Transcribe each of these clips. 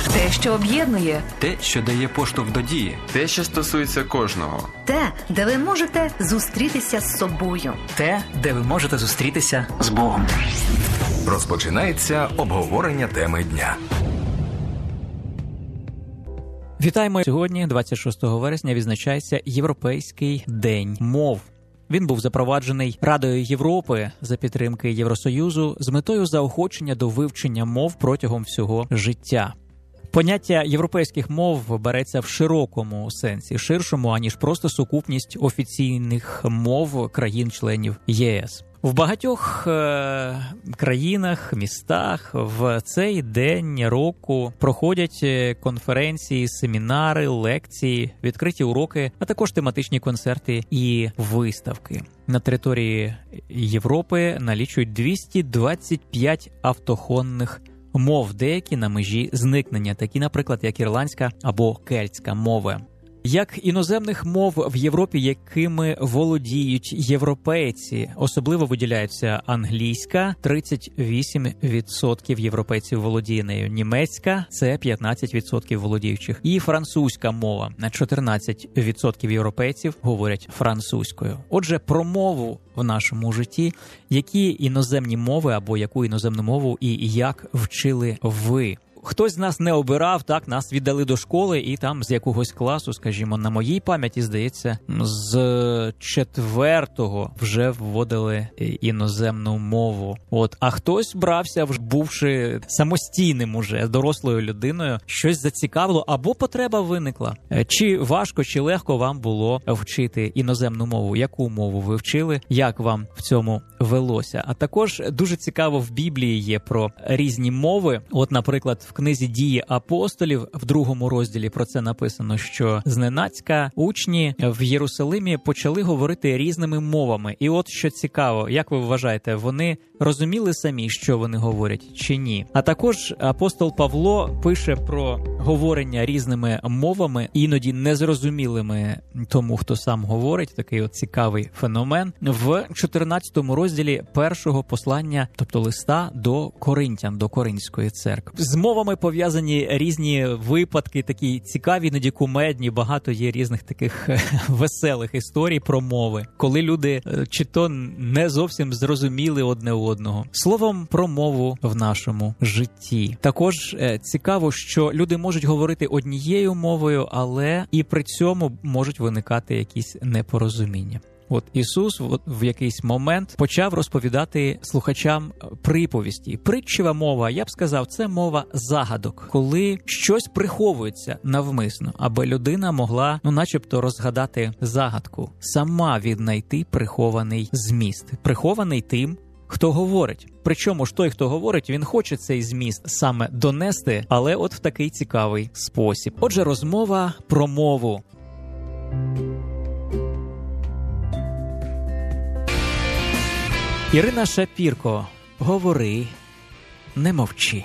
Те, що об'єднує. Те, що дає поштовх до дії. Те, що стосується кожного. Те, де ви можете зустрітися з собою. Те, де ви можете зустрітися з Богом. Розпочинається обговорення теми дня. Вітаємо! Сьогодні, 26 вересня, відзначається Європейський день мов. Він був запроваджений Радою Європи за підтримки Євросоюзу з метою заохочення до вивчення мов протягом всього життя. Поняття європейських мов береться в широкому сенсі, ширшому, аніж просто сукупність офіційних мов країн-членів ЄС. В багатьох країнах, містах в цей день року проходять конференції, семінари, лекції, відкриті уроки, а також тематичні концерти і виставки. На території Європи налічують 225 автохонних мов, деякі на межі зникнення, такі, наприклад, як ірландська або кельтська мови. Як іноземних мов в Європі, якими володіють європейці, особливо виділяється англійська, 38% європейців володіє нею, німецька – це 15% володіючих, і французька мова, 14% європейців говорять французькою. Отже, про мову в нашому житті, які іноземні мови або яку іноземну мову і як вчили ви. Хтось з нас не обирав, так, нас віддали до школи і там з якогось класу, скажімо, на моїй пам'яті, здається, з 4-го вже вводили іноземну мову. А хтось брався, бувши самостійним уже, дорослою людиною, щось зацікавило або потреба виникла. Чи важко, чи легко вам було вчити іноземну мову? Яку мову ви вчили? Як вам в цьому велося? А також дуже цікаво в Біблії є про різні мови. Наприклад, в книзі «Дії апостолів» в 2 розділі про це написано, що зненацька учні в Єрусалимі почали говорити різними мовами. І що цікаво, як ви вважаєте, вони розуміли самі, що вони говорять, чи ні? А також апостол Павло пише про говорення різними мовами, іноді незрозумілими тому, хто сам говорить, такий цікавий феномен, в 14 розділі першого послання, тобто листа до Коринтян, до Коринської церкви. З мовами пов'язані різні випадки, такі цікаві, іноді кумедні, багато є різних таких веселих історій про мови, коли люди чи то не зовсім зрозуміли одне одного. Словом, про мову в нашому житті. Також цікаво, що люди можуть говорити однією мовою, але і при цьому можуть виникати якісь непорозуміння. Ісус в якийсь момент почав розповідати слухачам приповісті. Притчева мова, я б сказав, це мова загадок, коли щось приховується навмисно, аби людина могла, начебто, розгадати загадку, сама віднайти прихований зміст, прихований тим, хто говорить. Причому ж той, хто говорить, він хоче цей зміст саме донести, але в такий цікавий спосіб. Отже, розмова про мову. Ірина Шапірко, говори, не мовчи.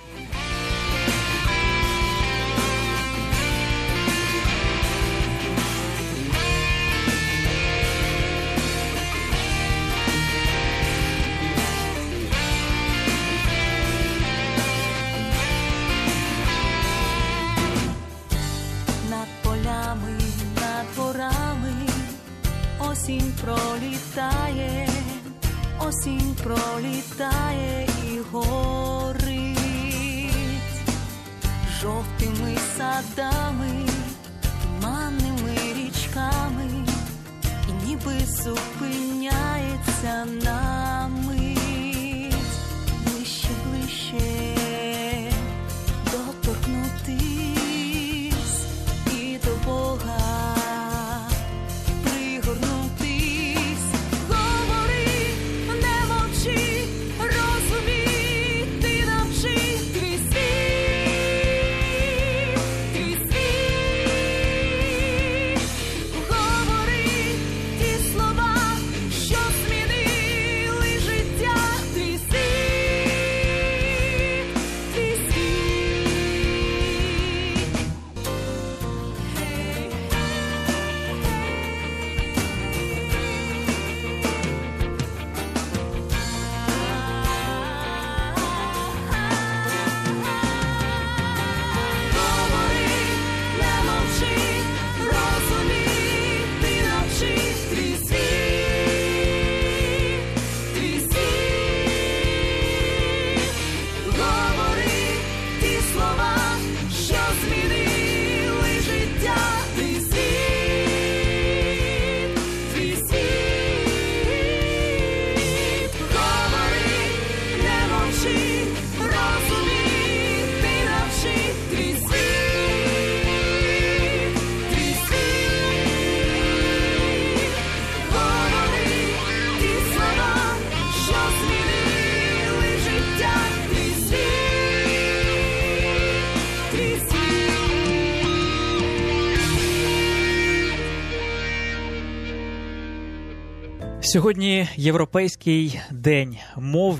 Над полями, над горами осінь пролітає. Осінь пролітає і горить жовтими садами, туманними річками, і ніби зупиняється на мить. Ближче, ближче доторкнутись і до Бога пригорнутись. Розуміти навчи твій світ, твій світ. Говори ті слова, що змінили життя. Твій світ, Сьогодні Європейський день мов.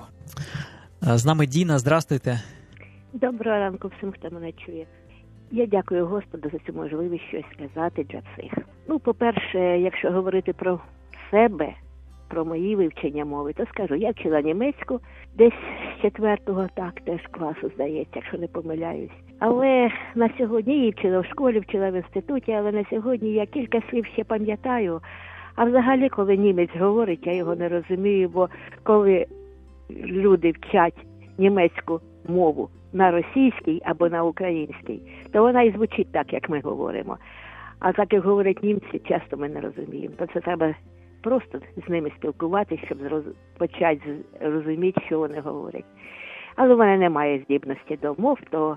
З нами Діна, здрастуйте. Доброго ранку всім, хто мене чує. Я дякую Господу за цю можливість щось сказати для всіх. По-перше, якщо говорити про себе, про мої вивчення мови, то скажу, я вчила німецьку десь з 4-го, теж класу, здається, якщо не помиляюсь. Але на сьогодні її вчила в школі, вчила в інституті, але на сьогодні я кілька слів ще пам'ятаю. А взагалі, коли німець говорить, я його не розумію, бо коли люди вчать німецьку мову на російській або на українській, то вона і звучить так, як ми говоримо. А так, як говорять німці, часто ми не розуміємо. То це треба просто з ними спілкуватися, щоб почати розуміти, що вони говорять. Але в мене немає здібності до мов, то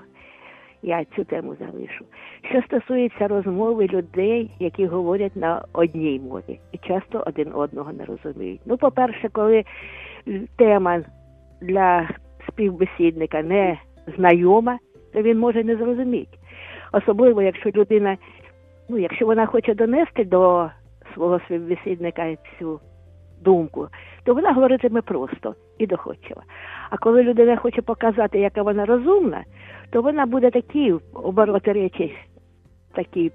я цю тему залишу. Що стосується розмови людей, які говорять на одній мові і часто один одного не розуміють. По-перше, коли тема для співбесідника не знайома, то він може не зрозуміти. Особливо, якщо людина, якщо вона хоче донести до свого співбесідника цю думку, то вона говоритиме просто і доходчиво. А коли людина хоче показати, яка вона розумна, то вона буде такі обороти речі такі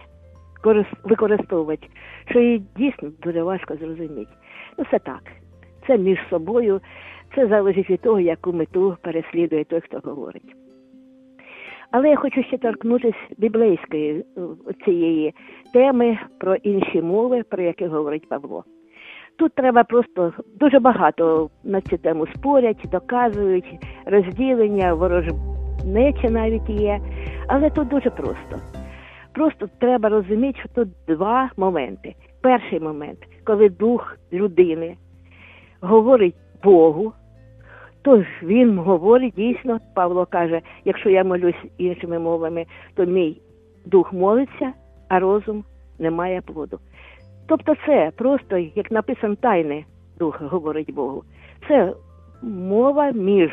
використовувати, що їй дійсно дуже важко зрозуміти. Це так. Це між собою, це залежить від того, яку мету переслідує той, хто говорить. Але я хочу ще торкнутися біблейської цієї теми про інші мови, про які говорить Павло. Тут треба просто дуже багато на цю тему спорять, доказують, розділення, ворожнеча навіть є, але тут дуже просто. Просто треба розуміти, що тут два моменти. Перший момент, коли дух людини говорить Богу, то він говорить дійсно, Павло каже, якщо я молюсь іншими мовами, то мій дух молиться, а розум не має плоду. Тобто це просто, як написано, тайне дух говорить Богу. Це мова між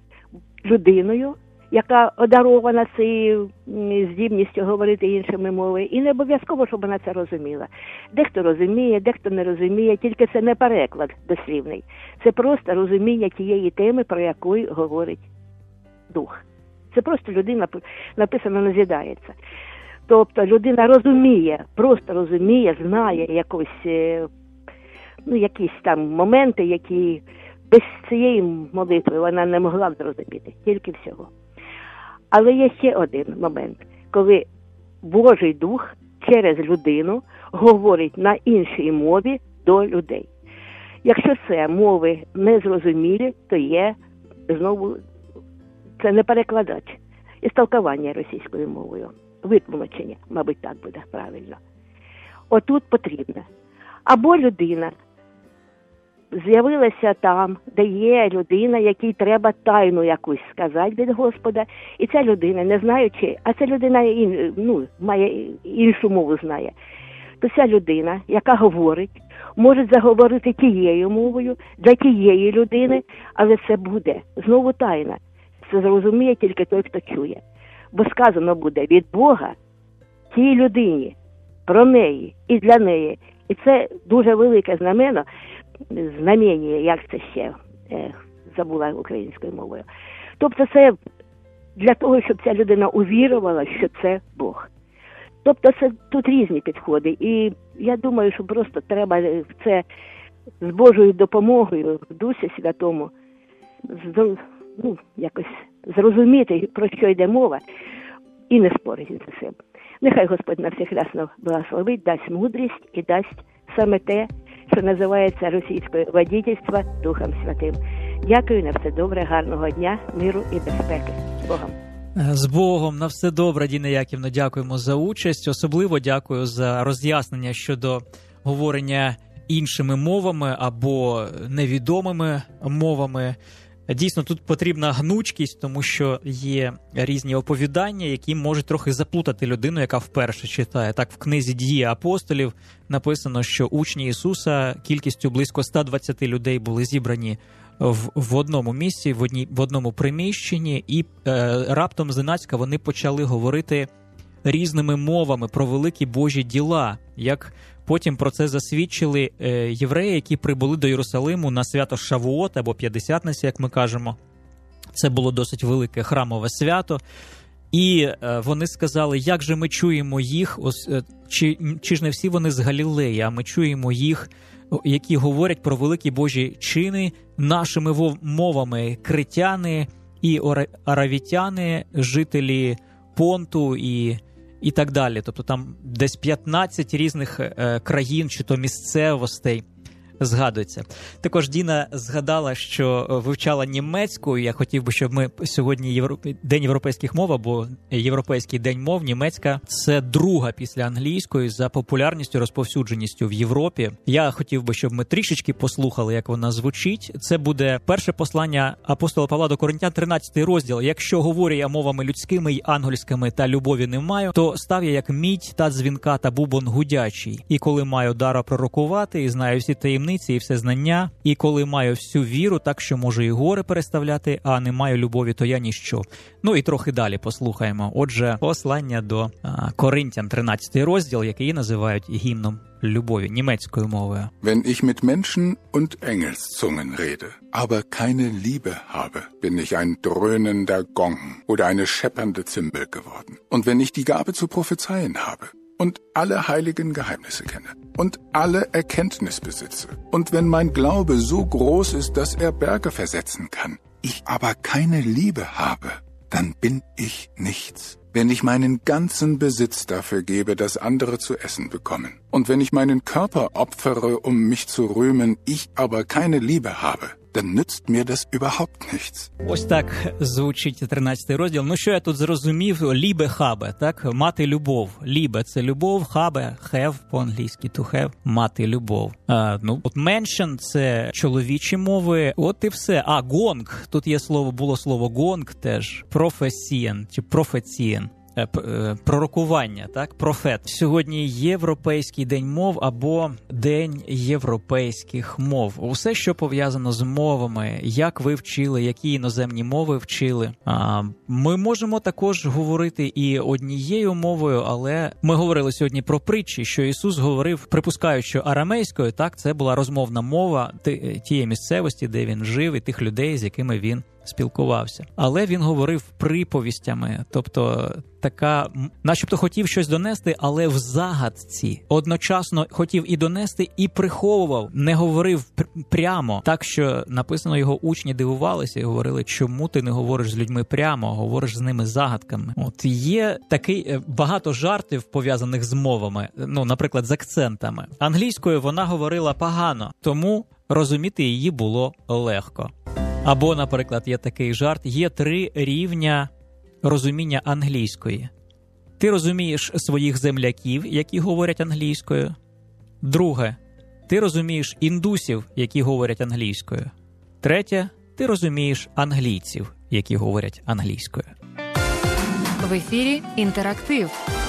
людиною, яка одарована цією здібністю говорити іншими мовами, і не обов'язково, щоб вона це розуміла. Дехто розуміє, дехто не розуміє, тільки це не переклад дослівний. Це просто розуміння тієї теми, про яку говорить дух. Це просто людина, написано, назідається. Тобто людина розуміє, просто розуміє, знає якісь там моменти, які без цієї молитви вона не могла б зрозуміти, тільки всього. Але є ще один момент, коли Божий Дух через людину говорить на іншій мові до людей. Якщо це мови незрозумілі, то є знову, це не перекладач, істолкування російською мовою. Витлумачення, мабуть, так буде правильно. Отут потрібно. Або людина з'явилася там, де є людина, якій треба тайну якусь сказати від Господа, і ця людина, не знаючи, а ця людина має іншу мову знає, то ця людина, яка говорить, може заговорити тією мовою для тієї людини, але це буде знову тайна. Це зрозуміє тільки той, хто чує. Бо сказано буде від Бога тій людині, про неї і для неї. І це дуже велике знамення, як це ще, забула українською мовою. Тобто це для того, щоб ця людина увірувала, що це Бог. Тобто це тут різні підходи. І я думаю, що просто треба це з Божою допомогою, в Дусі Святому, якось зрозуміти, про що йде мова, і не спорити з цим. Нехай Господь на всіх рясно благословить, дасть мудрість і дасть саме те, що називається російською водительство Духом Святим. Дякую, на все добре, гарного дня, миру і безпеки. З Богом. З Богом, на все добре, Діна Яківна, дякуємо за участь. Особливо дякую за роз'яснення щодо говорення іншими мовами або невідомими мовами. Дійсно, тут потрібна гнучкість, тому що є різні оповідання, які можуть трохи заплутати людину, яка вперше читає. Так, в книзі «Дії апостолів» написано, що учні Ісуса кількістю близько 120 людей були зібрані в одному місці, в одному приміщенні, і раптом зненацька вони почали говорити різними мовами про великі Божі діла, як Потім про це засвідчили євреї, які прибули до Єрусалиму на свято Шавуот або П'ятдесятниці, як ми кажемо. Це було досить велике храмове свято. І вони сказали, як же ми чуємо їх, чи ж не всі вони з Галілеї, а ми чуємо їх, які говорять про великі Божі чини нашими мовами критяни і аравітяни, жителі Понту і так далі. Тобто там десь 15 різних країн чи то місцевостей згадується. Також Діна згадала, що вивчала німецьку. Я хотів би, щоб ми сьогодні День європейських мов або Європейський день мов. Німецька – це друга після англійської за популярністю, розповсюдженістю в Європі. Я хотів би, щоб ми трішечки послухали, як вона звучить. Це буде перше послання апостола Павла до Коринтян, 13 розділ. Якщо говорю я мовами людськими й ангельськими та любові не маю, то став я як мідь та дзвінка та бубон гудячий. І коли маю дара пророкувати і знаю всі таємниці і все знання, і коли маю всю віру, так що можу і гори переставляти, а не маю любові, то я ніщо. Ну і трохи далі послухаємо. Отже, послання до Коринтян, 13 розділ, який називають гімном любові німецькою мовою. Wenn ich mit Menschen und Engelszungen rede, aber keine Liebe habe, bin ich ein dröhnender Gong oder eine scheppernde Zimbel geworden. Und wenn ich die Gabe zu prophezeien habe und alle heiligen Geheimnisse kenne und alle Erkenntnis besitze, und wenn mein Glaube so groß ist, dass er Berge versetzen kann, ich aber keine Liebe habe, dann bin ich nichts. Wenn ich meinen ganzen Besitz dafür gebe, dass andere zu essen bekommen, und wenn ich meinen Körper opfere, um mich zu rühmen, ich aber keine Liebe habe, dann nützt mir das überhaupt nichts. Ось так звучить 13-й розділ. Ну, що я тут зрозумів? Лібе хабе, так? Мати любов. Лібе – це любов, хабе – have по-англійськи, to have – мати любов. От mention – це чоловічі мови, от і все. А, гонг, тут є було слово гонг теж, професієн, чи профецієн. Пророкування, так? Профет. Сьогодні Європейський день мов або День європейських мов. Усе, що пов'язано з мовами, як ви вчили, які іноземні мови вчили. Ми можемо також говорити і однією мовою, але ми говорили сьогодні про притчі, що Ісус говорив, припускаючи, що арамейською, так, це була розмовна мова тієї місцевості, де він жив, і тих людей, з якими він спілкувався. Але він говорив приповістями, тобто така, начебто хотів щось донести, але в загадці. Одночасно хотів і донести, і приховував, не говорив прямо. Так, що написано, його учні дивувалися і говорили, чому ти не говориш з людьми прямо, а говориш з ними загадками. От є такий багато жартів, пов'язаних з мовами, ну, наприклад, з акцентами. Англійською вона говорила погано, тому розуміти її було легко. Або, наприклад, є такий жарт, є 3 рівня розуміння англійської. Ти розумієш своїх земляків, які говорять англійською. Друге, ти розумієш індусів, які говорять англійською. Третє, ти розумієш англійців, які говорять англійською. В ефірі «Інтерактив».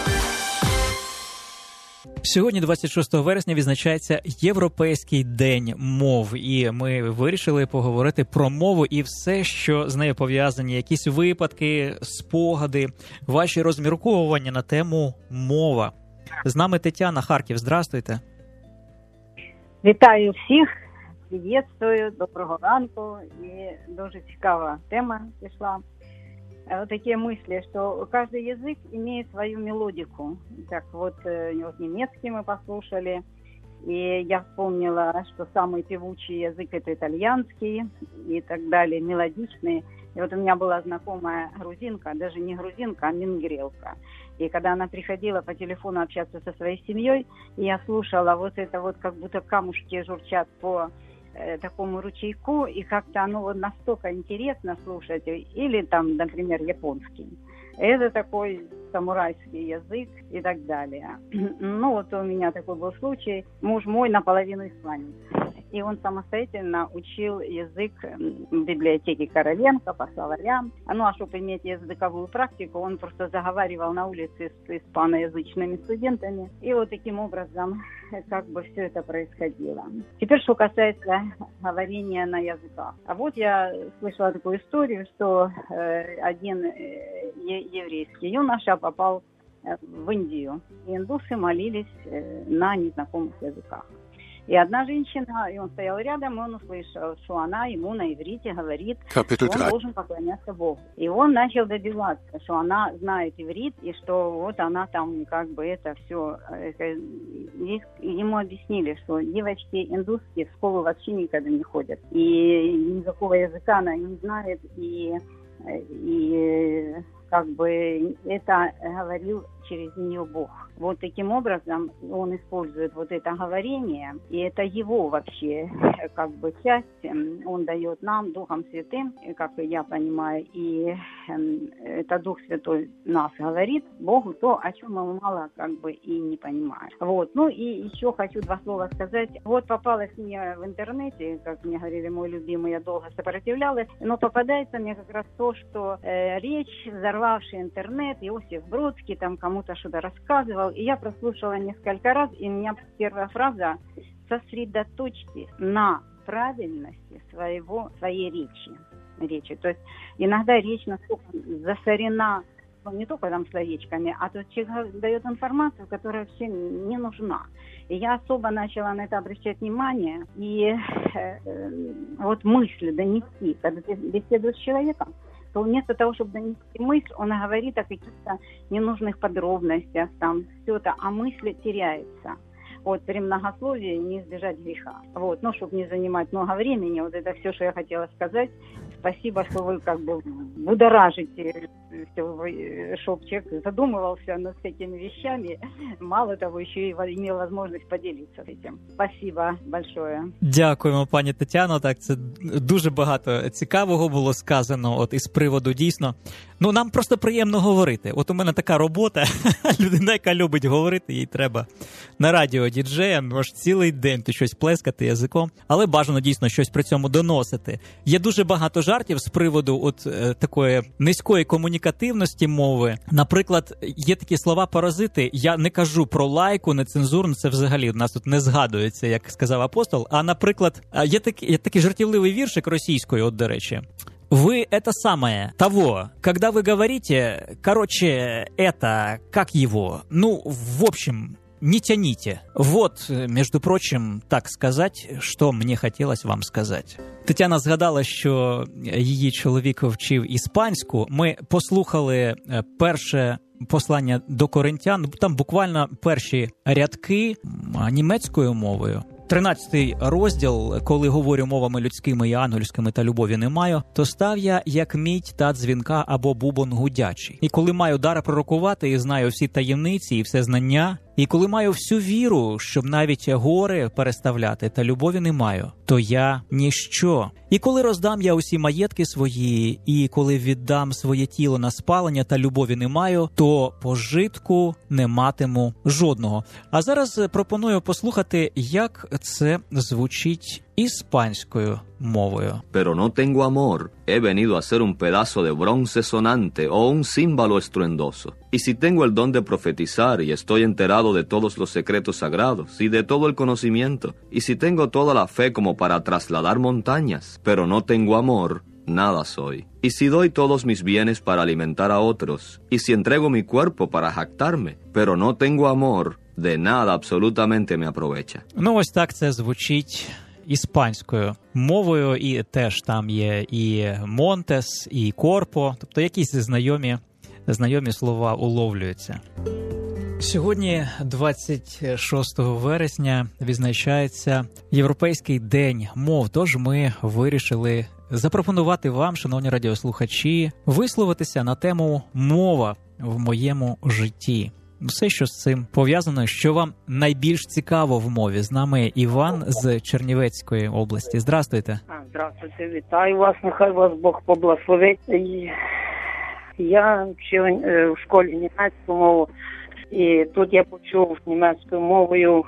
Сьогодні, 26 вересня, відзначається Європейський день мов, і ми вирішили поговорити про мову і все, що з нею пов'язані, якісь випадки, спогади, ваші розмірковування на тему мова. З нами Тетяна, Харків. Здравствуйте. Вітаю всіх, приветствую, доброго ранку, і дуже цікава тема пішла. Вот такие мысли, что каждый язык имеет свою мелодику. Так вот немецкий мы послушали, и я вспомнила, что самый певучий язык – это итальянский и так далее, мелодичный. И вот у меня была знакомая грузинка, даже не грузинка, а мингрелка. И когда она приходила по телефону общаться со своей семьей, я слушала вот это вот, как будто камушки журчат по такому ручейку, и как-то оно вот настолько интересно слушать, или там, например, японский. Это такой самурайский язык и так далее. Ну вот у меня такой был случай. Муж мой наполовину испанец. И он самостоятельно учил язык в библиотеке Короленко по словарям. Ну а чтобы иметь языковую практику, он просто заговаривал на улице с испаноязычными студентами. И вот таким образом как бы все это происходило. Теперь, что касается говорения на языках. А вот я слышала такую историю, что один еврейский юноша попал в Индию. И индусы молились на незнакомых языках. И одна женщина, и он стоял рядом, и он услышал, что она ему на иврите говорит, Kapitel что он 3. должен поклоняться Богу. И он начал добиваться, что она знает иврит, и что вот она там как бы это все... Ему объяснили, что девочки индусские в школу вообще никогда не ходят. И никакого языка она не знает, и как бы это говорил через нее Бог. Вот таким образом он использует вот это говорение, и это его вообще как бы часть, он дает нам Духом Святым, как я понимаю, и это Дух Святой нас говорит Богу то, о чем мы мало как бы и не понимаем. Вот, ну и еще хочу два слова сказать. Вот попалось мне в интернете, как мне говорили мой любимый, я долго сопротивлялась, но попадается мне как раз то, что речь, взорвавший интернет, Иосиф Бродский там кому-то что-то рассказывал, и я прослушала несколько раз, и у меня первая фраза: сосредоточьтесь на правильности своей речи. То есть иногда речь настолько засорена, не только там словечками, а то человек дает информацию, которая вообще не нужна. И я особо начала на это обращать внимание, и вот мысли донести, когда ты беседуешь с человеком, то вместо того, чтобы донести мысль, он говорит о каких-то ненужных подробностях, там все это, а мысль теряется. Вот при многословии не избежать греха. Вот, ну, чтобы не занимать много времени, вот это все, что я хотела сказать. Спасибо, что вы как бы будоражите, чтобы человек задумывался над этими вещами. Мало того, еще и имел возможность поделиться этим. Спасибо большое. Дякуємо, пані Тетяно. Так, це дуже багато цікавого було сказано, от із приводу дійсно. Ну, нам просто приємно говорити. От у мене така робота, людина, яка любить говорити, їй треба на радіо діджеєм, може цілий день ти щось плескати язиком, але бажано дійсно щось при цьому доносити. Є дуже багато жартів з приводу от такої низької комунікативності мови. Наприклад, є такі слова-паразити, я не кажу про лайку, нецензурно, це взагалі у нас тут не згадується, як сказав апостол, а, наприклад, є такий жартівливий віршик російською, от, до речі. Вы это самое, того, когда вы говорите, короче, это, как его, ну, в общем, не тяните. Вот, между прочим, так сказать, що мені хотілося вам сказати. Тетяна згадала, що її чоловік вчив іспанську. Ми послухали перше послання до Коринтян, там буквально перші рядки німецькою мовою. 13-й розділ, коли говорю мовами людськими і ангельськими та любові не маю, то став я, як мідь та дзвінка або бубон гудячий. І коли маю дар пророкувати і знаю всі таємниці і все знання, і коли маю всю віру, щоб навіть гори переставляти, та любові не маю, то я ніщо. І коли роздам я усі маєтки свої, і коли віддам своє тіло на спалення, та любові не маю, то пожитку не матиму жодного. А зараз пропоную послухати, як це звучить іспанською мовою. Pero no tengo amor, he venido a ser un pedazo de bronce sonante o un címbalo estruendoso. Y si tengo el don de profetizar y estoy enterado de todos los secretos sagrados y de todo el conocimiento, y si tengo toda la fe como para trasladar montañas, pero no tengo amor, nada soy. Y si doy todos mis bienes para alimentar a otros, y si entrego mi cuerpo para jactarme, pero no tengo amor, de nada absolutamente me aprovecha. Ну, ось так це звучить іспанською мовою, і теж там є і Монтес, і Корпо, тобто якісь знайомі слова уловлюються. Сьогодні, 26 вересня, відзначається Європейський день мов, тож ми вирішили запропонувати вам, шановні радіослухачі, висловитися на тему «Мова в моєму житті». Все, що з цим пов'язано, що вам найбільш цікаво в мові. З нами Іван з Чернівецької області. Здравствуйте. Здравствуйте, вітаю вас, нехай вас Бог поблагословить. Я вчив в школі німецьку мову, і тут я почув німецькою мовою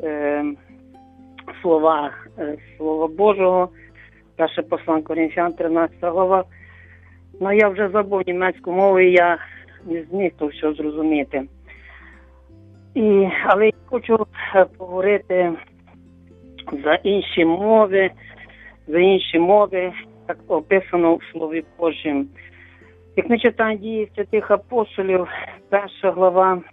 слова Божого, перше послання Коринфян, 13 глава. Ну, я вже забув німецьку мову, і я не зміг то все зрозуміти. Але я хочу поговорити за інші мови, як описано в Слові Божім. Як ми читаємо Дії святих апостолів, 1 глава,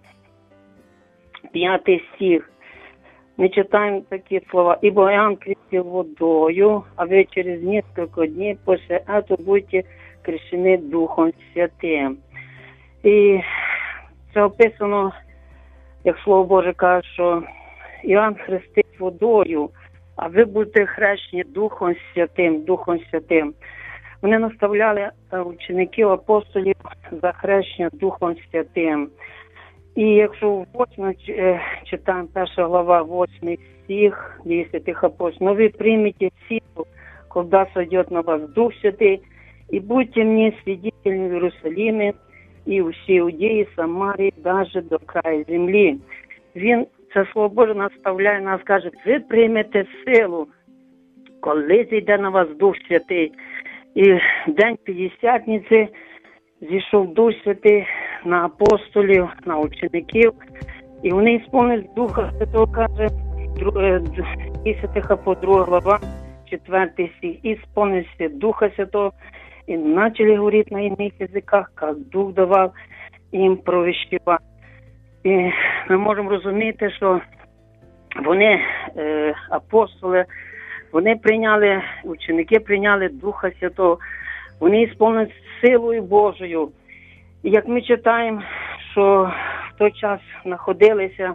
5 стих. Мы читаем такие слова. «Ибо Иоанн крестил водою, а вы через несколько дней после этого будете крещены Духом Святим». І це описано, як Слово Боже каже, що Іоанн хрестить водою, а ви будете хрещені Духом Святим, Духом Святим. Вони наставляли учеників, апостолів за хрещення Духом Святим. І якщо в 8 читаємо 1 глава, 8 стих, дії святих апостолів, «Но вы примете силу, когда сойдет на вас Дух Святый, и будьте мне свидетелями в Иерусалиме, і у всій Іудеї, Самарії, навіть до краю землі». Він, це Слово Боже, наставляє нас, каже, ви приймете силу, коли зійде на вас Дух Святий. І в день П'ятдесятниці зійшов Дух Святий на апостолів, на учеників, і вони ісповнились Духа Святого, каже, і святих апостолів, 2 глава, 4 стих, ісповнилися Духа Святого, и начали говорить на иных языках, как Дух давав їм провіщувати. І ми можемо розуміти, що вони, апостоли, вони прийняли, ученики прийняли Духа Святого, вони ісповнились силою Божою. І як ми читаємо, що в той час знаходилися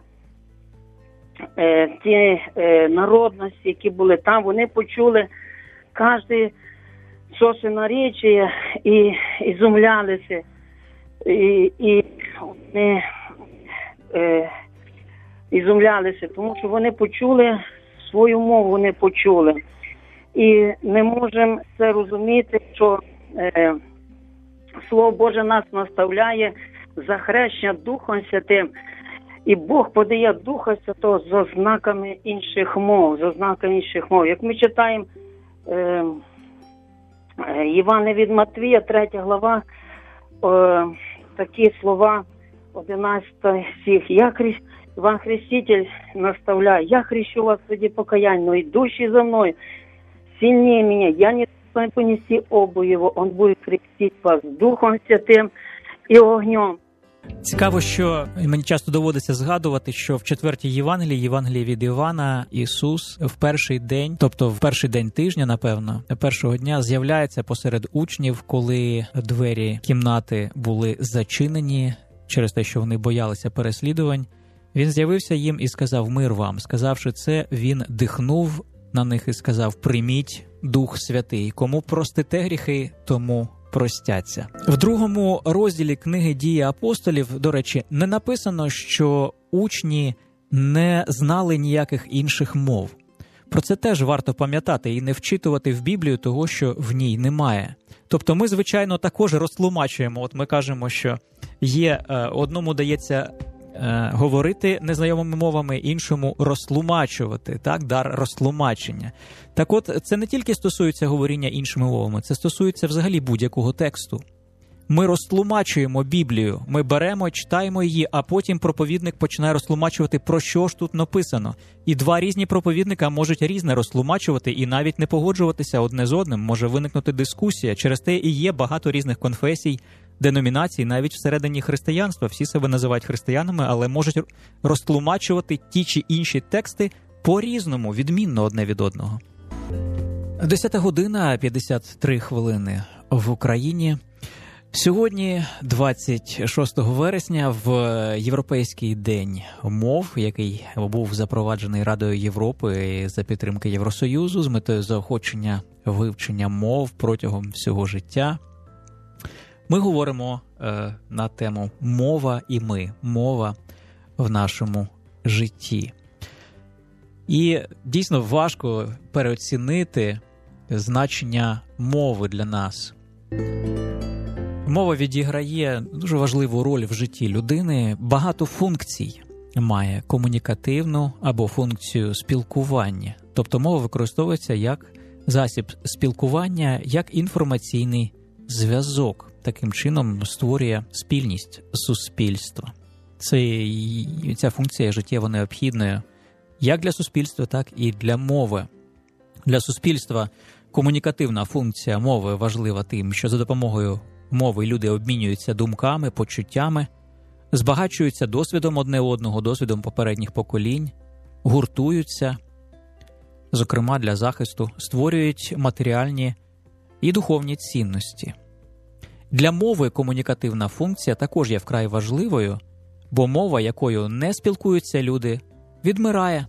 ті народності, які були там, вони почули кожен соси наречия і ізумлялися, і вони ізумлялися, тому що вони почули свою мову, вони почули. І ми можемо це розуміти, що Слово Боже нас наставляє за хрещення Духом Святим, і Бог подає Духа Святого за знаками інших мов, за знаками інших мов. Як ми читаємо Євангелія від Матвія, 3 глава, такі слова, 11 стих. Іван Хреститель наставляє, «Я хрещу вас среди покаяния, но идущий за мной сильнее меня, я не достоин понести обувь его, он будет крестить вас Духом Святим і огнем». Цікаво, що мені часто доводиться згадувати, що в 4-й Євангелії від Івана, Ісус в перший день, тобто в перший день тижня, напевно, першого дня, з'являється посеред учнів, коли двері кімнати були зачинені через те, що вони боялися переслідувань. Він з'явився їм і сказав: «Мир вам». Сказавши це, він дихнув на них і сказав: «Прийміть Дух Святий. Кому простите гріхи, тому простяться». В 2 розділі книги «Дії апостолів», до речі, не написано, що учні не знали ніяких інших мов. Про це теж варто пам'ятати і не вчитувати в Біблію того, що в ній немає. Тобто ми, звичайно, також розтлумачуємо. От ми кажемо, що є, одному дається говорити незнайомими мовами, іншому розтлумачувати, так, дар розтлумачення. Так от, це не тільки стосується говоріння іншими мовами, це стосується взагалі будь-якого тексту. Ми розтлумачуємо Біблію, ми беремо, читаємо її, а потім проповідник починає розтлумачувати, про що ж тут написано. І 2 різні проповідника можуть різне розтлумачувати і навіть не погоджуватися одне з одним, може виникнути дискусія. Через те і є багато різних конфесій, деномінацій, навіть всередині християнства. Всі себе називають християнами, але можуть розтлумачувати ті чи інші тексти по-різному, відмінно одне від одного. 10 година, 53 хвилини в Україні. Сьогодні, 26 вересня, в Європейський день мов, який був запроваджений Радою Європи за підтримки Євросоюзу з метою заохочення вивчення мов протягом всього життя, ми говоримо на тему «Мова і ми. Мова в нашому житті». І дійсно важко переоцінити значення мови для нас. Мова відіграє дуже важливу роль в житті людини. Багато функцій має: комунікативну або функцію спілкування. Тобто мова використовується як засіб спілкування, як інформаційний зв'язок. Таким чином створює спільність суспільства. Ця функція є життєво необхідною як для суспільства, так і для мови. Для суспільства комунікативна функція мови важлива тим, що за допомогою мови люди обмінюються думками, почуттями. збагачуються досвідом одне одного, досвідом попередніх поколінь, гуртуються, зокрема для захисту, створюють матеріальні і духовні цінності. Для мови комунікативна функція також є вкрай важливою, бо мова, якою не спілкуються люди, відмирає.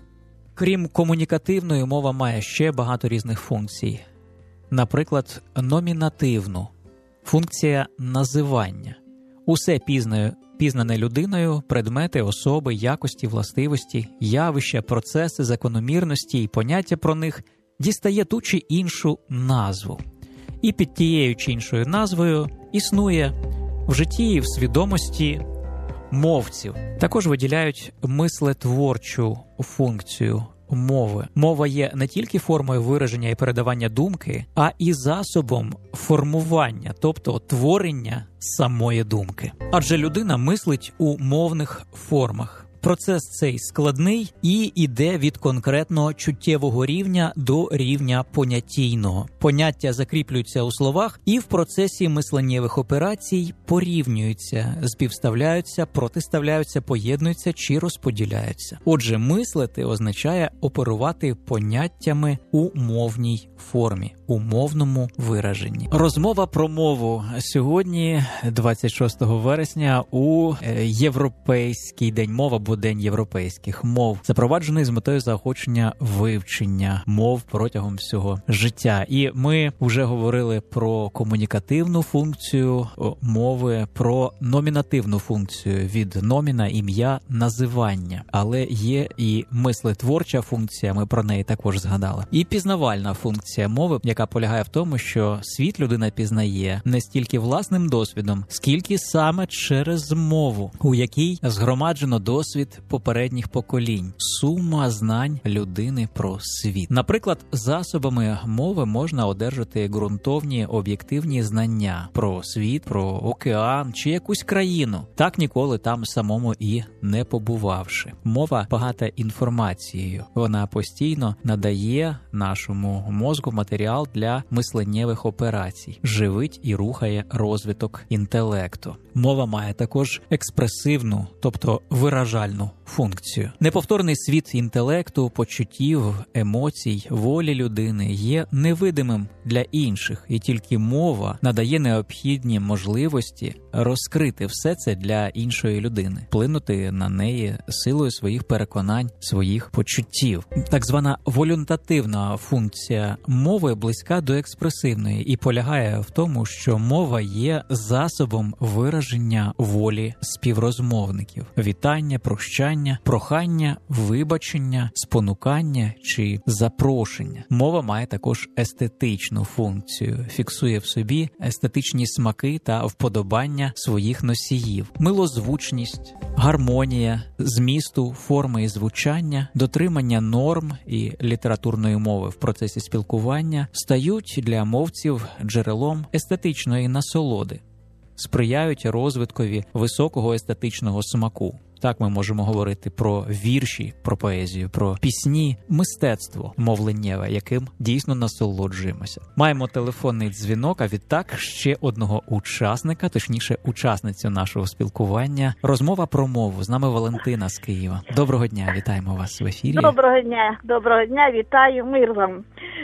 Крім комунікативної, мова має ще багато різних функцій. Наприклад, номінативну – функція називання. Усе пізнане людиною, предмети, особи, якості, властивості, явища, процеси, закономірності і поняття про них дістає ту чи іншу назву. І під тією чи іншою назвою існує в житті і в свідомості мовців. Також виділяють мислетворчу функцію мови. Мова є не тільки формою вираження і передавання думки, а і засобом формування, тобто творення самої думки. Адже людина мислить у мовних формах. Процес цей складний і йде від конкретного чуттєвого рівня до рівня понятійного. Поняття закріплюються у словах і в процесі мисленнєвих операцій порівнюються, співставляються, протиставляються, поєднуються чи розподіляються. Отже, мислити означає оперувати поняттями у мовній формі, у мовному вираженні. Розмова про мову сьогодні, 26 вересня, у Європейський день мов або День європейських мов, запроваджений з метою заохочення вивчення мов протягом всього життя. І ми вже говорили про комунікативну функцію мови, про номінативну функцію від номіна, ім'я, називання. Але є і мислетворча функція, ми про неї також згадали. І пізнавальна функція мови, яка полягає в тому, що світ людина пізнає не стільки власним досвідом, скільки саме через мову, у якій згромаджено досвід попередніх поколінь, сума знань людини про світ. Наприклад, засобами мови можна одержати ґрунтовні об'єктивні знання про світ, про океан чи якусь країну, так ніколи там самому і не побувавши. Мова багата інформацією. Вона постійно надає нашому мозку матеріал для мисленнєвих операцій, живить і рухає розвиток інтелекту. Мова має також експресивну, тобто виражальну функцію. Неповторний світ інтелекту, почуттів, емоцій, волі людини є невидимим для інших, і тільки мова надає необхідні можливості розкрити все це для іншої людини, вплинути на неї силою своїх переконань, своїх почуттів. Так звана волюнтативна функція мови близька до експресивної і полягає в тому, що мова є засобом вираження волі співрозмовників. Вітання, прощання, прохання, вибачення, спонукання чи запрошення. Мова має також естетичну функцію, фіксує в собі естетичні смаки та вподобання своїх носіїв. Милозвучність, гармонія, змісту, форми і звучання, дотримання норм і літературної мови в процесі спілкування стають для мовців джерелом естетичної насолоди, сприяють розвиткові високого естетичного смаку. Так ми можемо говорити про вірші, про поезію, про пісні, мистецтво мовленнєве, яким дійсно насолоджуємося. Маємо телефонний дзвінок, а відтак ще одного учасника, точніше учасницю нашого спілкування. Розмова про мову. З нами Валентина з Києва. Доброго дня, вітаємо вас в ефірі. Доброго дня, вітаю, мир вам.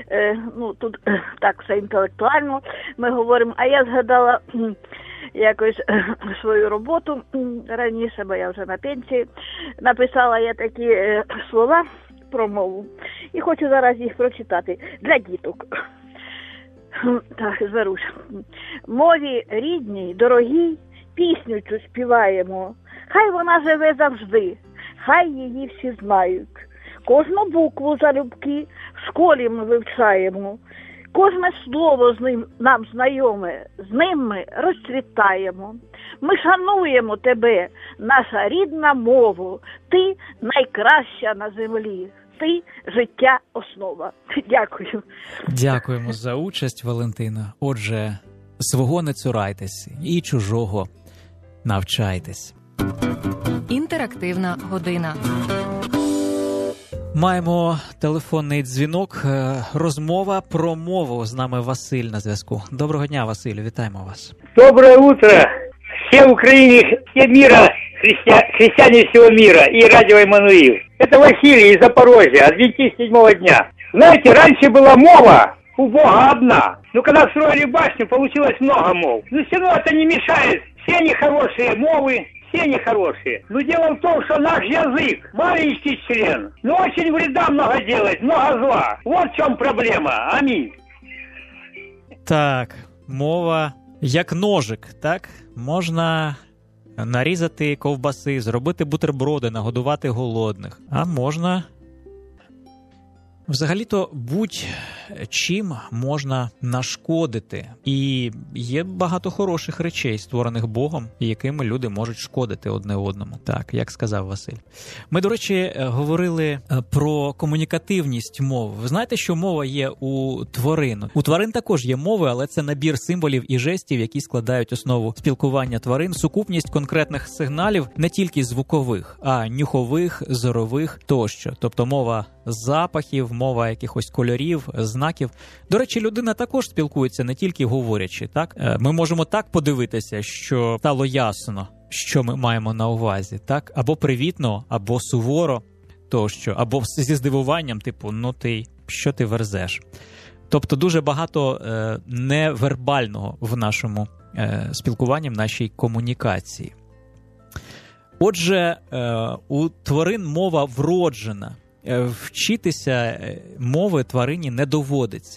Тут так все інтелектуально ми говоримо, а я згадала якось свою роботу раніше, бо я вже на пенсії, написала я такі слова про мову і хочу зараз їх прочитати для діток. Так, зберусь. Мові рідній, дорогій, пісню цю співаємо. Хай вона живе завжди, хай її всі знають. Кожну букву залюбки в школі ми вивчаємо. Кожне слово нам знайоме, з ним ми розцвітаємо. Ми шануємо тебе, наша рідна мова. Ти найкраща на землі. Ти життя основа. Дякую. Дякуємо за участь, Валентина. Отже, свого не цурайтесь і чужого навчайтесь. Інтерактивна година. Маємо телефонний дзвінок. Розмова про мову. З нами Василь на зв'язку. Доброго дня, Василю. Вітаємо вас. Доброе утро все в Украине, все мира, христиане всего мира и радио Эммануил. Это Василий из Запорожья, адвентист 7-го дня. Знаете, раньше была мова у Бога одна. Но когда строили башню, получилось много мов. Но все равно это не мешает. Все они хорошие мовы, все они хорошие. Но дело в том, что наш язык, маленький член, но очень вреда много делает, много зла. Вот в чем проблема. Аминь. Так, мова як ножик, так? Можна нарізати ковбаси, зробити бутерброди, нагодувати голодних. А можна... Взагалі-то будь-чим можна нашкодити. І є багато хороших речей, створених Богом, якими люди можуть шкодити одне одному. Так, як сказав Василь. Ми, до речі, говорили про комунікативність мов. Ви знаєте, що мова є у тварин? У тварин також є мови, але це набір символів і жестів, які складають основу спілкування тварин, сукупність конкретних сигналів не тільки звукових, а нюхових, зорових тощо. Тобто мова запахів, мова якихось кольорів, знаків. До речі, людина також спілкується не тільки говорячи, так? Ми можемо так подивитися, що стало ясно, що ми маємо на увазі, так? Або привітно, або суворо, тощо, або зі здивуванням, типу, ну ти, що ти верзеш? Тобто дуже багато невербального в нашому спілкуванні, в нашій комунікації. Отже, у тварин мова вроджена. Вчитися мови тварині не доводиться.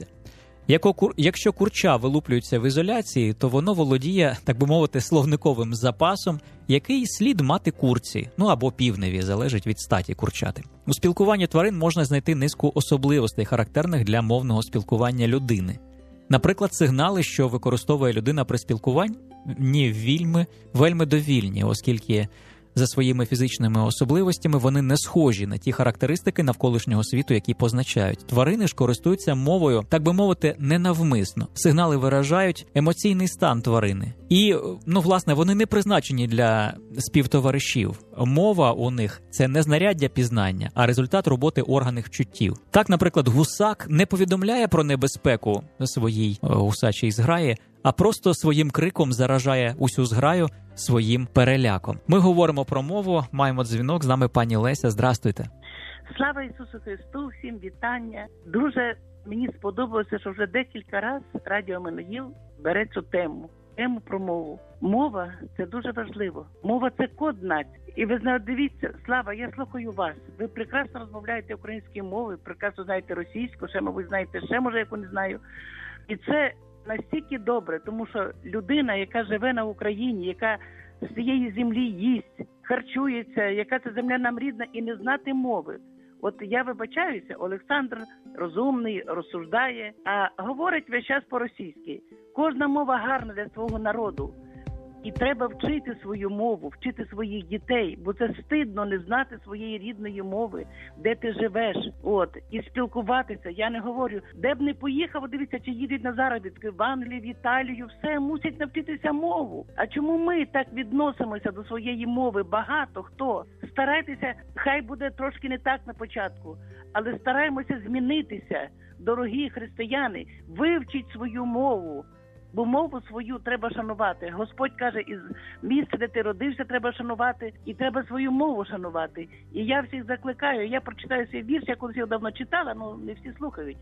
Якщо курча вилуплюється в ізоляції, то воно володіє, так би мовити, словниковим запасом, який слід мати курці, ну або півневі, залежить від статі курчати. У спілкуванні тварин можна знайти низку особливостей, характерних для мовного спілкування людини. Наприклад, сигнали, що використовує людина при спілкуванні, вельми довільні, оскільки за своїми фізичними особливостями вони не схожі на ті характеристики навколишнього світу, які позначають. Тварини ж користуються мовою, так би мовити, ненавмисно. Сигнали виражають емоційний стан тварини. І, власне, вони не призначені для співтоваришів. Мова у них – це не знаряддя пізнання, а результат роботи органів чуттів. Так, наприклад, гусак не повідомляє про небезпеку своїй гусачій зграї, а просто своїм криком заражає усю зграю своїм переляком. Ми говоримо про мову, маємо дзвінок, з нами пані Леся. Здрастуйте. Слава Ісусу Христу, всім вітання. Дуже мені сподобалося, що вже декілька разів Радіо Еммануїл бере цю тему про мову. Мова – це дуже важливо. Мова – це код нації. І ви знаєте, дивіться, Слава, я слухаю вас. Ви прекрасно розмовляєте українською мовою, прекрасно знаєте російську, ще, мабуть, знаєте, ще, може, яку не знаю. І це настільки добре, тому що людина, яка живе на Україні, яка з цієї землі їсть, харчується, яка ця земля нам рідна, і не знати мови. От я вибачаюся, Олександр розумний, розсуждає, а говорить весь час по-російськи. Кожна мова гарна для свого народу. І треба вчити свою мову, вчити своїх дітей, бо це стидно не знати своєї рідної мови, де ти живеш, і спілкуватися. Я не говорю, де б не поїхав, дивіться, чи їдуть на заробітки в Англію, в Італію, все, мусять навчитися мову. А чому ми так відносимося до своєї мови? Багато хто. Старайтеся, хай буде трошки не так на початку, але стараємося змінитися, дорогі християни, вивчіть свою мову. Бо мову свою треба шанувати. Господь каже, із місця, де ти родився, треба шанувати, і треба свою мову шанувати. І я всіх закликаю, я прочитаю свій вірш, я колись його давно читала, але не всі слухають.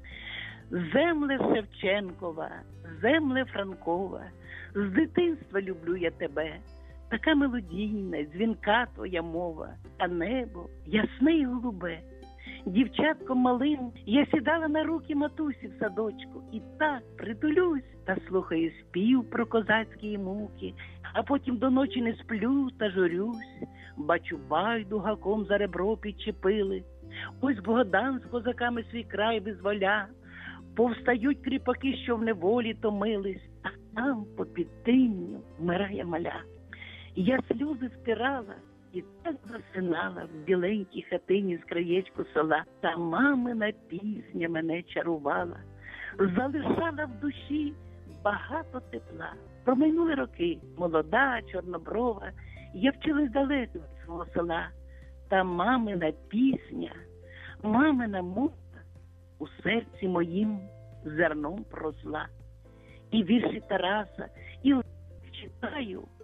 Земле Шевченкова, земле Франкова, з дитинства люблю я тебе. Така мелодійна, дзвінка твоя мова, а небо ясне й голубе. Дівчатком малим я сідала на руки матусі в садочку і так притулюсь та слухаю спів про козацькі муки, а потім до ночі не сплю та журюсь. Бачу, байду гаком за ребро підчепили. Ось Богдан з козаками свій край визволя. Повстають кріпаки, що в неволі томились, а там по підтинню вмирає маля. Я сльози втирала і так засинала в біленькій хатині з краєчку села. Та мамина пісня мене чарувала, залишала в душі багато тепла. Промайнули роки, молода, чорноброва, я вчилась далеко від свого села. Та мамина пісня, мамина мова у серці моїм зерном прозла. І вірші Тараса, і читаю,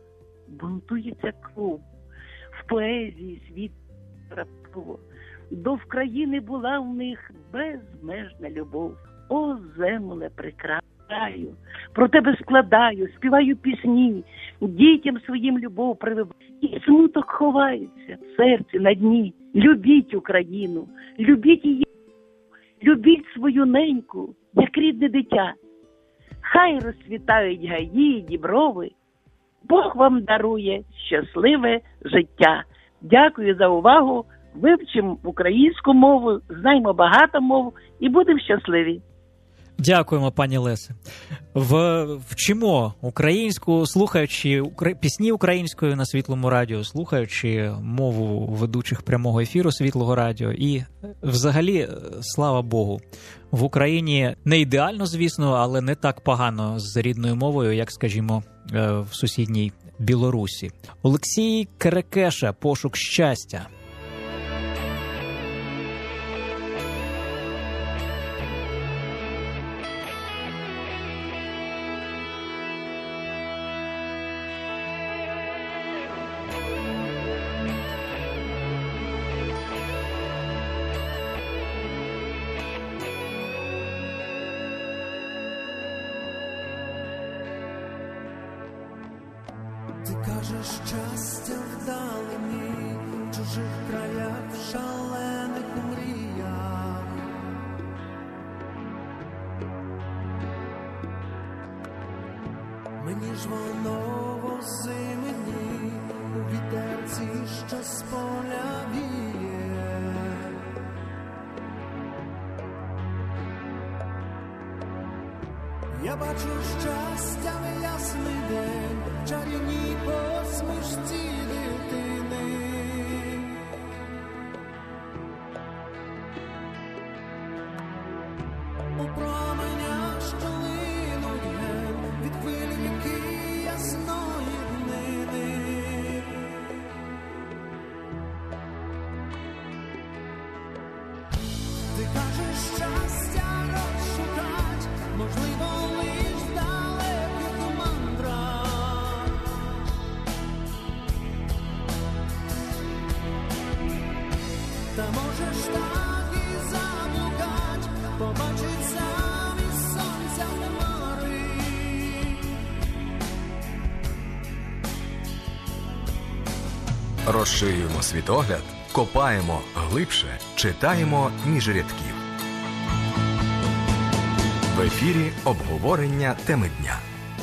бунтується кров, в поезії світ раптово. До України була в них безмежна любов. О, земле прекрасна, про тебе складаю, співаю пісні, дітям своїм любов прививаю. І смуток ховається в серці на дні. Любіть Україну, любіть її, любіть свою неньку, як рідне дитя. Хай розцвітають гаї, діброви, Бог вам дарує щасливе життя. Дякую за увагу. Вивчимо українську мову, знаємо багато мов і будемо щасливі. Дякуємо, пані Лесе. Вчимо українську, слухаючи пісні українською на Світлому радіо, слухаючи мову ведучих прямого ефіру Світлого радіо. І взагалі, слава Богу, в Україні не ідеально, звісно, але не так погано з рідною мовою, як, скажімо, в сусідній Білорусі. Олексій Керекеша, «Пошук щастя». Ти кажеш, щастя вдалині, в чужих краях, в шалених мріях. Мені ж воно возимені, у вітерці, що з поля віє. Я бачу щастя в ясний день, в чарівній посмішці дитини. У променях, що линуть ген, від хвиль віки ясної днини. Ти кажеш, щастя розшукать, можливо, лиш в далеких мандрах. Та можеш так і заблукать, побачить замість сонця хмари. Розширюємо світогляд, копаємо глибше, читаємо між рядків. В ефірі обговорення теми дня.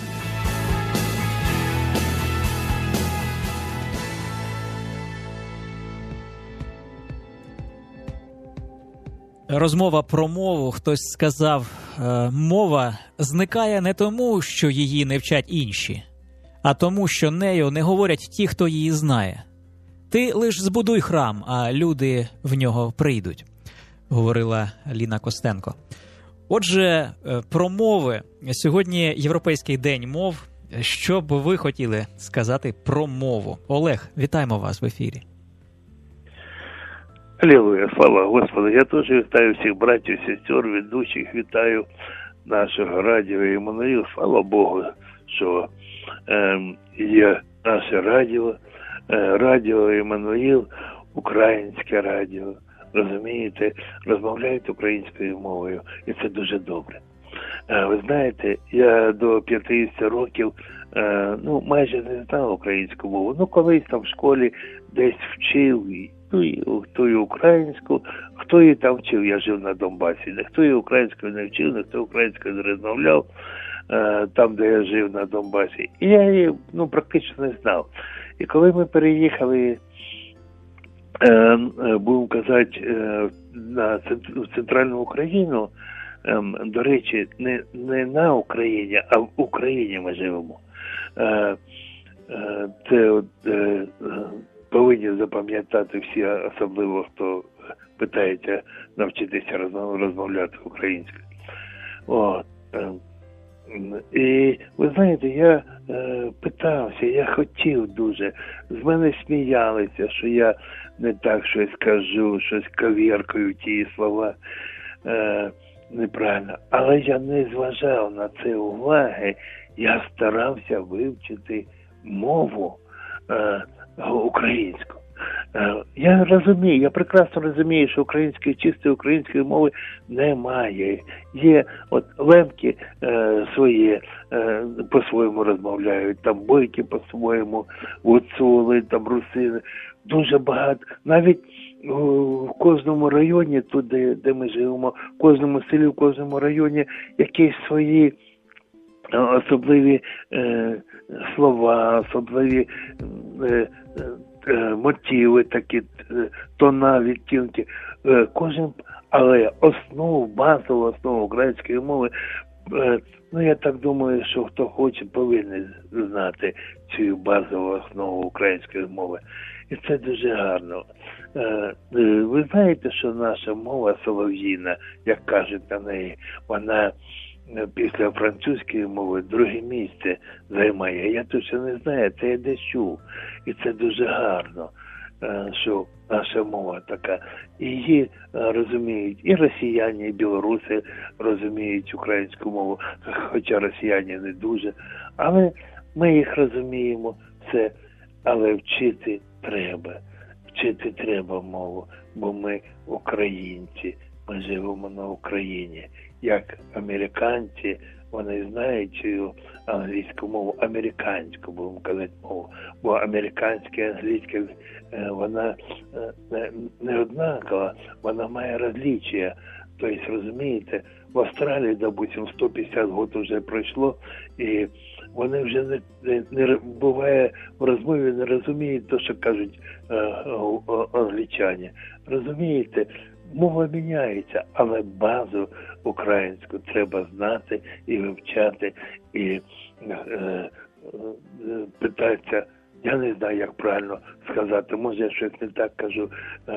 Розмова про мову. Хтось сказав, мова зникає не тому, що її не вчать інші, а тому, що нею не говорять ті, хто її знає. Ти лиш збудуй храм, а люди в нього прийдуть, говорила Ліна Костенко. Отже, про мови. Сьогодні Європейський день мов. Що б ви хотіли сказати про мову? Олег, вітаємо вас в ефірі. Алілуя, слава Господу. Я теж вітаю всіх братів, сестер, ведучих, вітаю нашого радіо Іммануїл. Слава Богу, що є наше радіо, радіо Іммануїл, українське радіо. Розумієте, розмовляють українською мовою, і це дуже добре. Ви знаєте, я до 50 років, майже не знав українську мову. Колись там в школі десь вчив, хто і українську, хто її там вчив. Я жив на Донбасі. Ніхто її українською не вчив, ніхто українською не розмовляв там, де я жив на Донбасі. І я її, практично не знав. І коли ми переїхали, будемо казати, в центральну Україну, до речі, не на Україні, а в Україні ми живемо. Це повинні запам'ятати всі, особливо хто питається навчитися розмовляти українською. І ви знаєте, я питався, я хотів дуже. З мене сміялися, що я не так щось кажу, щось ковіркою ті слова неправильно. Але я не зважав на це уваги, я старався вивчити мову, українську. Я розумію, я прекрасно розумію, що української, чистої української мови немає. Є от лемки свої по-своєму розмовляють, там бойки по-своєму, гуцули, там русини. Дуже багато. Навіть в кожному районі, тут, де ми живемо, в кожному селі, в кожному районі якісь свої особливі слова, особливі мотиви, такі тона, відтінки. Але базову основу української мови, я так думаю, що хто хоче, повинен знати цю базову основу української мови. І це дуже гарно. Ви знаєте, що наша мова солов'їна, як кажуть на неї, вона після французької мови друге місце займає. Я точно не знаю, це я десь чув. І це дуже гарно, що наша мова така. І її розуміють і росіяни, і білоруси розуміють українську мову, хоча росіяни не дуже. Але ми їх розуміємо все. Але вчити треба мову, бо ми українці, ми живемо на Україні. Як американці, вони знають цю англійську мову, американську, будемо казати, мову, бо американська і англійська, вона не однакова, вона має розличия. Тобто, розумієте, в Австралії, допустим, 150 років вже пройшло, і вони вже не буває в розмові, не розуміють те, що кажуть англічані. Розумієте, мова міняється, але базу українську треба знати і вивчати, і питатися. Я не знаю, як правильно сказати, може я щось не так кажу,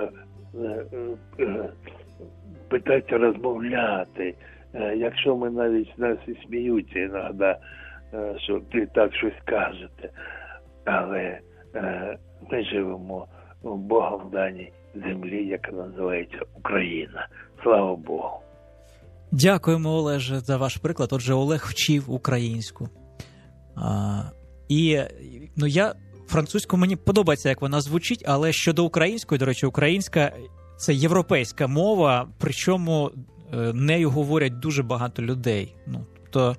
питатися розмовляти. Якщо ми навіть нас і сміються іноді, що ти так щось кажете, але ми живемо в Богом даній землі, яка називається Україна. Слава Богу. Дякуємо, Олеже, за ваш приклад. Отже, Олег вчив українську. Французьку мені подобається, як вона звучить, але щодо української, до речі, українська – це європейська мова, причому нею говорять дуже багато людей. Тобто,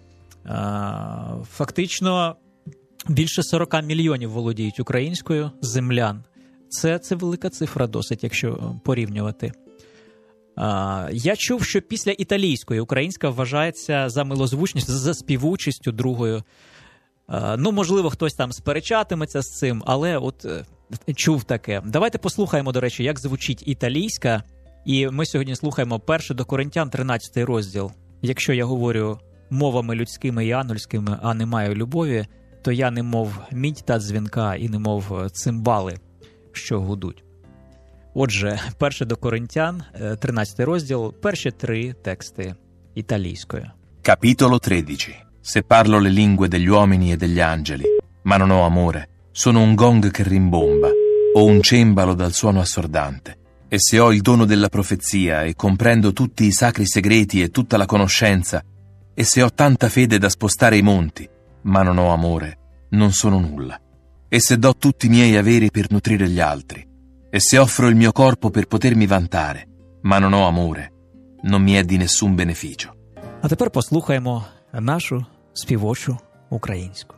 фактично, більше 40 мільйонів володіють українською землян. Це велика цифра досить, якщо порівнювати. Я чув, що після італійської українська вважається за милозвучністю, за співучістю другою. Можливо, хтось там сперечатиметься з цим, але от чув таке. Давайте послухаємо, до речі, як звучить італійська. І ми сьогодні слухаємо 1 до Коринтян, 13 розділ. Якщо я говорю мовами людськими і ангельськими, а не маю любові, то я немов мідь та дзвінка і немов цимбали, що гудуть. Отже, 1 до Коринтян, 13 розділ, перші 3 тексти італійською. Capitolo 13. Se parlo le lingue degli uomini e degli angeli, ma non ho amore, sono un gong che rimbomba, o un cembalo dal suono assordante. E se ho il dono della profezia e comprendo tutti i sacri segreti e tutta la conoscenza, e se ho tanta fede da spostare i monti, ma non ho amore, non sono nulla. E se do tutti i miei averi per nutrire gli altri, e se offro il mio corpo per potermi vantare, ma non ho amore, non mi è di nessun beneficio. А тепер послухаємо нашу співочу українську.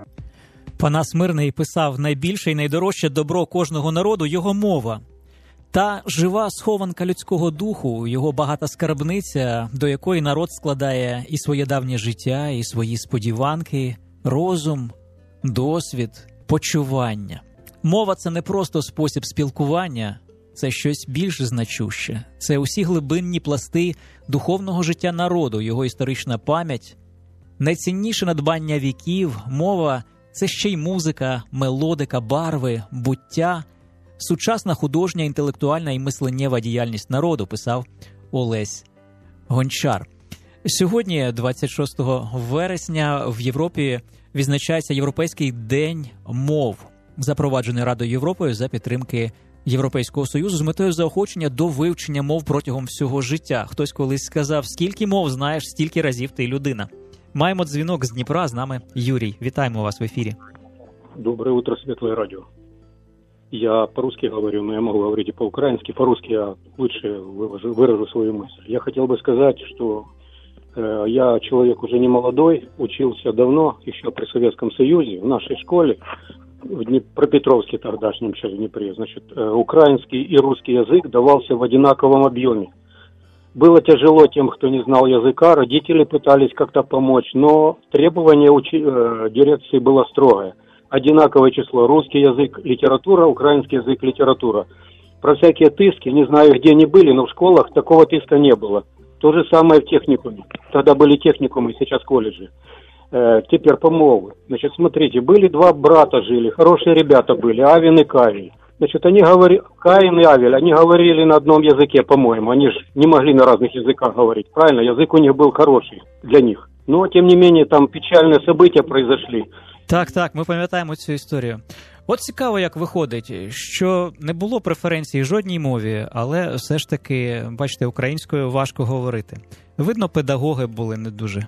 Панас Мирний писав: найбільше і найдорожче добро кожного народу – його мова. Та жива схованка людського духу, його багата скарбниця, до якої народ складає і своє давнє життя, і свої сподіванки, розум, досвід, почування. Мова – це не просто спосіб спілкування, це щось більш значуще. Це усі глибинні пласти духовного життя народу, його історична пам'ять. Найцінніше надбання віків, мова – це ще й музика, мелодика, барви, буття, сучасна художня, інтелектуальна і мисленнєва діяльність народу, писав Олесь Гончар. Сьогодні, 26 вересня, в Європі відзначається Європейський день мов, запроваджений Радою Європи за підтримки Європейського Союзу з метою заохочення до вивчення мов протягом всього життя. Хтось колись сказав, скільки мов знаєш, стільки разів ти людина. Маємо дзвінок з Дніпра, з нами Юрій. Вітаємо вас в ефірі. Доброе утро, Светлое радио. Я по-русски говорю, но я могу говорить и по-украински. По-русски я лучше выражу свою мысль. Я хотел бы сказать, что я человек уже не молодой, учился давно, еще при Советском Союзе, в нашей школе, в Днепропетровске тогдашнем, сейчас в Днепре. Значит, украинский и русский язык давался в одинаковом объеме. Было тяжело тем, кто не знал языка, родители пытались как-то помочь, но требование дирекции было строгое. Одинаковое число: русский язык – литература, украинский язык – литература. Про всякие тыски, не знаю, где они были, но в школах такого тыска не было. То же самое в техникуме. Тогда были техникумы, сейчас колледжи. Теперь по мове. Значит, смотрите, были два брата жили, хорошие ребята были, Авель и Каин. Значит, Каин и Авель, они говорили на одном языке, по-моему. Они же не могли на разных языках говорить, правильно? Язык у них был хороший для них. Но, тем не менее, там печальные события произошли. Так, ми пам'ятаємо цю історію. От цікаво, як виходить, що не було преференцій жодній мові, але все ж таки, бачите, українською важко говорити. Видно, педагоги були не дуже.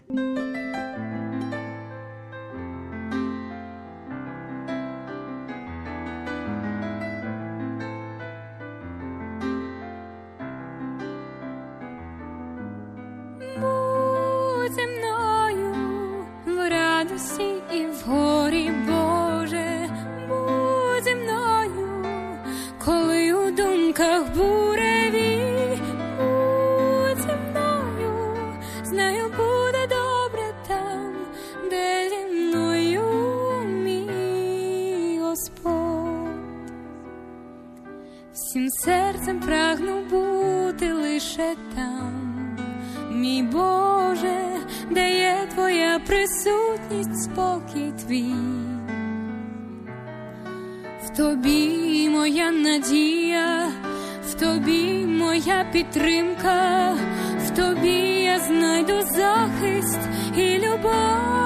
Будь зі мною в радості і в горі, Боже, будь зі мною, коли у думках буреві, будь зі мною, знаю, буде добре там, де зі мною мій Господь. Всім серцем прагну бути лише там, мій Боже, де є Твоя присутність, спокій Твій. В Тобі моя надія, в Тобі моя підтримка, в Тобі я знайду захист і любов.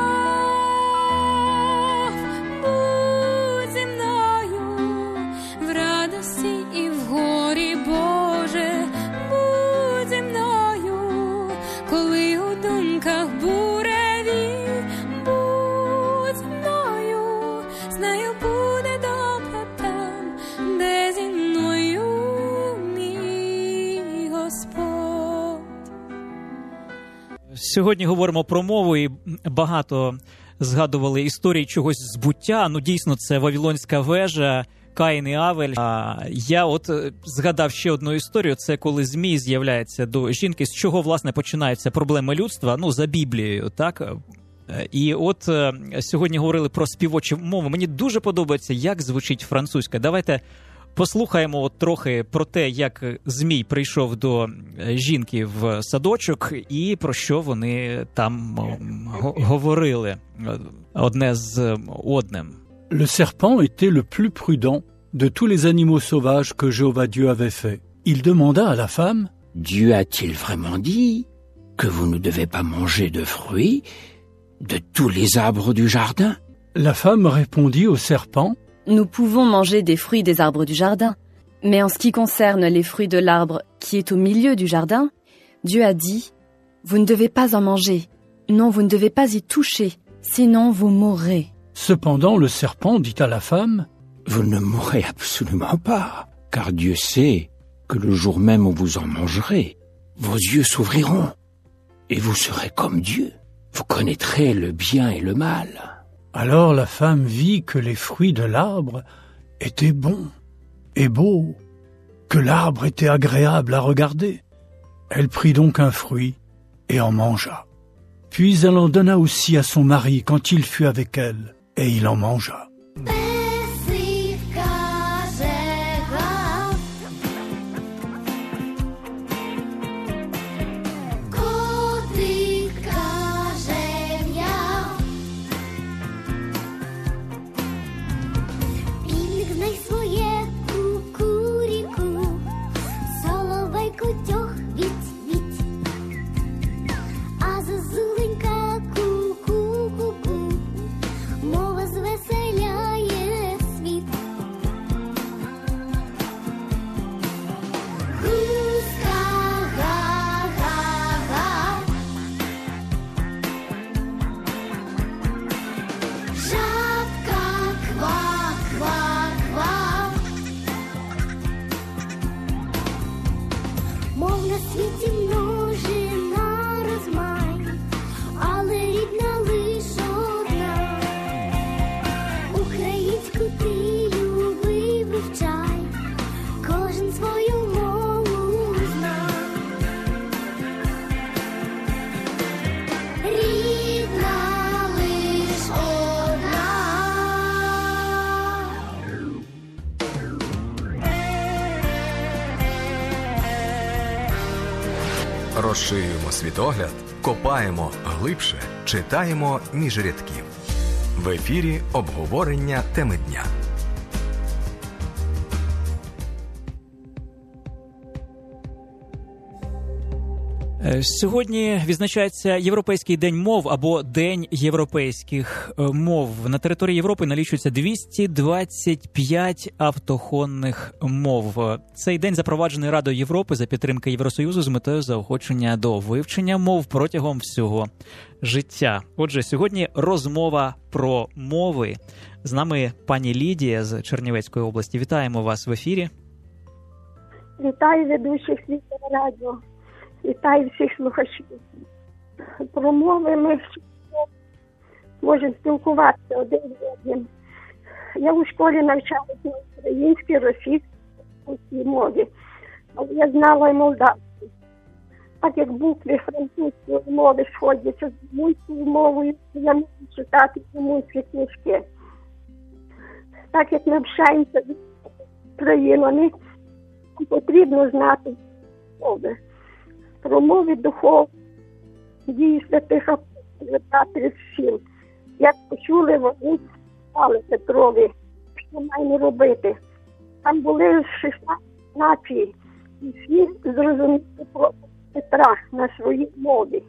Будь зі мною в радості і в горі, Боже, будь зі мною, коли у думках буреві, будь зі мною, знаю, буде добре там, де зі мною мій Господь. Сьогодні говоримо про мову і багато згадували історії чогось збуття. Ну, дійсно, це Вавилонська вежа, Каїн і Авель. Я от згадав ще одну історію. Це коли Змій з'являється до жінки, з чого, власне, починаються проблеми людства, ну, за Біблією, так? І от сьогодні говорили про співочі мови. Мені дуже подобається, як звучить французька. Давайте послухаємо от трохи про те, як Змій прийшов до жінки в садочок і про що вони там говорили одне з одним. Le serpent était le plus prudent de tous les animaux sauvages que Jéhovah Dieu avait fait. Il demanda à la femme: Dieu a-t-il vraiment dit que vous ne devez pas manger de fruits de tous les arbres du jardin? La femme répondit au serpent: Nous pouvons manger des fruits des arbres du jardin, mais en ce qui concerne les fruits de l'arbre qui est au milieu du jardin, Dieu a dit: Vous ne devez pas en manger. Non, vous ne devez pas y toucher, sinon vous mourrez. Cependant, le serpent dit à la femme: Vous ne mourrez absolument pas, car Dieu sait que le jour même où vous en mangerez, vos yeux s'ouvriront, et vous serez comme Dieu. Vous connaîtrez le bien et le mal. Alors la femme vit que les fruits de l'arbre étaient bons et beaux, que l'arbre était agréable à regarder. Elle prit donc un fruit et en mangea. Puis elle en donna aussi à son mari quand il fut avec elle, et il en mangea. Розширюємо світогляд, копаємо глибше, читаємо між рядків. В ефірі обговорення теми дня. Сьогодні відзначається Європейський день мов або День європейських мов. На території Європи налічується 225 автохонних мов. Цей день запроваджений Радою Європи за підтримки Євросоюзу з метою заохочення до вивчення мов протягом всього життя. Отже, сьогодні розмова про мови. З нами пані Лідія з Чернівецької області. Вітаємо вас в ефірі. Вітаю ведучих Світового радіо. Вітаю всіх слухачів. Про мови ми можемо спілкуватися один з одним. Я у школі навчалася на українській, російській мові, але я знала і молдавську. Так як букви французької мови сходяться з румунською мовою, я можу читати румунські книжки. Так як ми общаємося з країнами, потрібно знати мови. Про мови духовні, дії святих апостолів та сил. Як почули, вони сказали Петрові, що маємо робити. Там були 16 націй, і всі зрозуміли про Петра на своїй мові.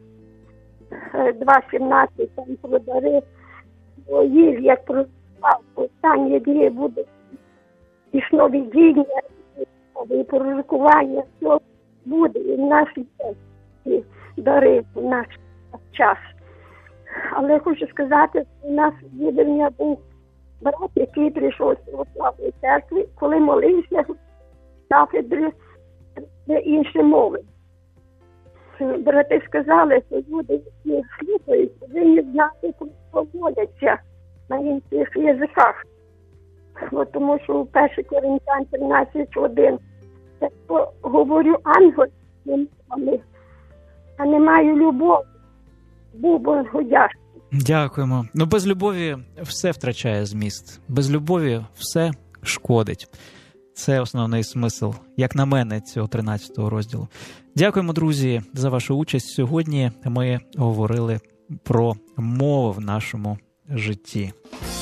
2.17 там про дари воїв, як про останні дні буде і сновидіння, і пророкування, все буде і в наші дари в наш час. Але я хочу сказати, що у нас віддання був брат, який прийшов з православної церкви, коли молився в кафедрі інші мови. Брати сказали, що люди, які слухають, повинні знати, про що моляться на інших язиках. Тому що у 1 Коринтян 13.1 я говорю ангельськими мовами, а не маю любові, був годяшки. Дякуємо. Без любові все втрачає зміст. Без любові все шкодить. Це основний смисл, як на мене, цього 13-го розділу. Дякуємо, друзі, за вашу участь. Сьогодні ми говорили про мову в нашому житті.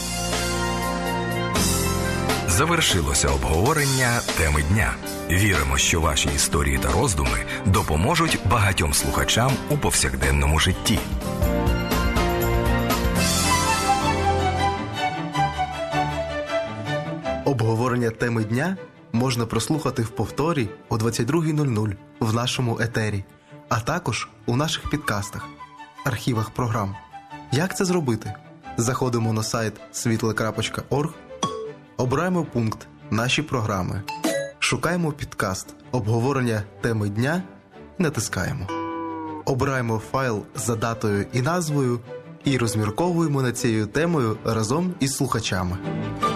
Завершилося обговорення теми дня. Віримо, що ваші історії та роздуми допоможуть багатьом слухачам у повсякденному житті. Обговорення теми дня можна прослухати в повторі о 22:00 в нашому етері, а також у наших підкастах, архівах програм. Як це зробити? Заходимо на сайт світле.орг, обираємо пункт «Наші програми», шукаємо підкаст «Обговорення теми дня» і натискаємо. Обираємо файл за датою і назвою і розмірковуємо над цією темою разом із слухачами.